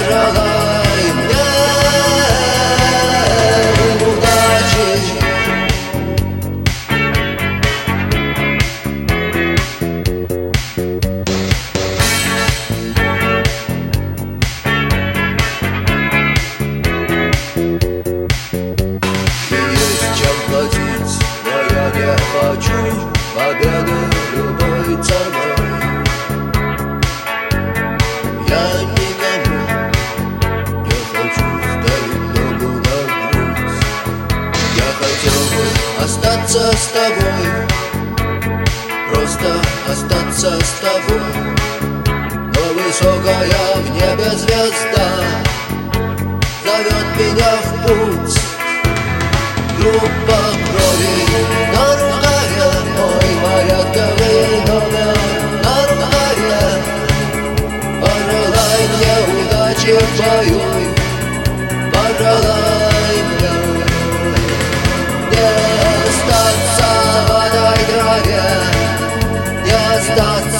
Пожелай мне удачи. Есть чем платить, но я не хочу победы любой ценой. Я никому не хочу ставить ногу на грудь. Я хотел бы остаться с тобой, просто остаться с тобой. Но высокая в небе звезда зовет меня в путь. Группа крови на рукаве, мой порядковый номер на рукаве. Пожелай мне удачи в бою, пожелай мне не остаться в этой траве, не остаться.